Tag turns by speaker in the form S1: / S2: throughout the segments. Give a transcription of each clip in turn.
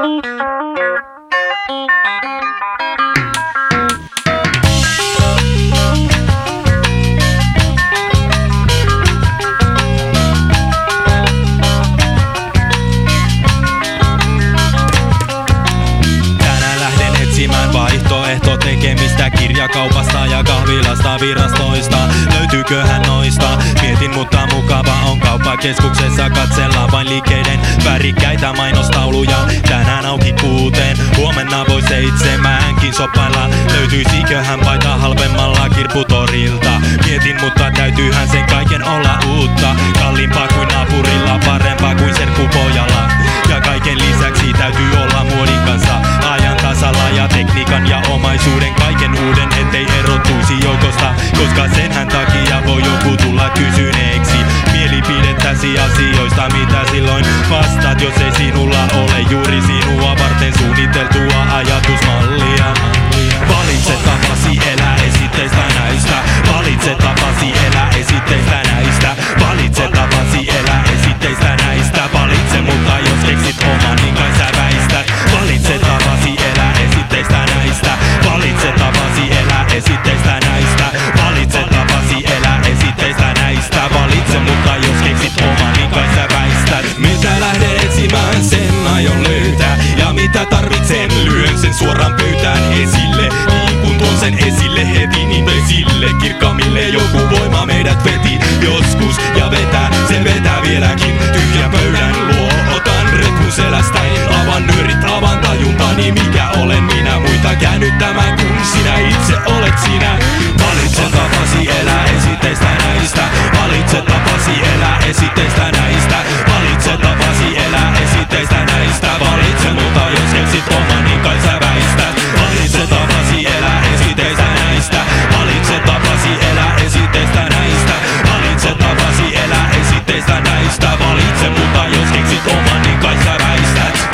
S1: Vaihtoehto tekemistä kirjakaupasta ja kahvilasta virastoista. Löytyyköhän noista? Mietin, mutta mukava on kauppakeskuksessa katsella vain liikkeiden värikkäitä mainostauluja. Tänään auki 6, huomenna voi 7:änkin soppailla. Löytyisiköhän paita halvemmalla kirpputorilta? Mietin, mutta täytyyhän sen kaiken olla uutta. Kalliimpaa kuin naapurilla, parempaa kuin serkkupojalla. Ja kaiken lisäksi täytyy olla muodin kanssa ajan tasalla ja tekniikan ja omaisuuden kaiken uuden, ettei erottuisi joukosta, koska senhän takia voi joku tulla kysyneeksi mielipidettäsi asioista, mitä silloin vastaat, jos ei sinulla ole juuri sinua varten suunniteltua ajatusmallia. Valitse tapasi elää esitteistä näistä. Valitse tapasi elää esitteistä näistä. Valitse tapasi elää esitteistä näistä. Valitse, mutta jos keksit oman, niin kai sä väistät. Valitse tapasi elää esitteistä näistä. Valitse tapasi elää esitteistä näistä. Valitse tapasi elää esitteistä näistä. Valitse, mutta jos keksit oman, niin kai sä väistät. Miltä lähden etsimään, sen aion löytää. Ja mitä tarvitsen, lyön sen suoraan pöytään esille. Niin kun tuon sen esille heti, niin vesille kirkkaamille joku voima meidät veti joskus ja vetää, sen vetää vieläkin tyhjän pöydän luo. Otan repun selästäin, avan nyörit, avan tajuntani, mikä olen minä muita käännyttämään, kun sinä itse olet sinä. Valitse tapasi elää esitteistä näistä. Valitse tapasi elää esitteistä näistä. Valitse tapasi elää esitteistä näistä. Valitse, mutta jos keksit oman, niin kai sä väistät. Valitse tapasi elää esitteistä näistä. Valitse tapasi elää esitteistä näistä. Valitse tapasi elää esitteistä näistä. Valitse, mutta jos keksit oman, niin kai sä väistät.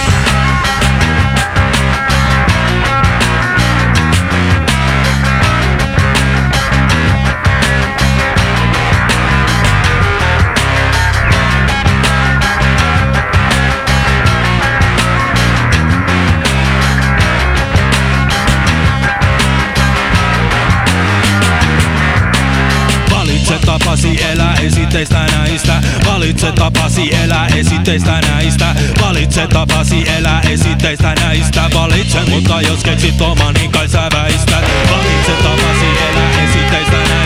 S1: Tapasi elää esitteistä näistä. Valitse tapasi elää esitteistä näistä. Valitse tapasi elää esitteistä näistä. Valitse, mutta jos keksit oman, niin kai sä väistät. Valitse tapasi elää esitteistä näistä.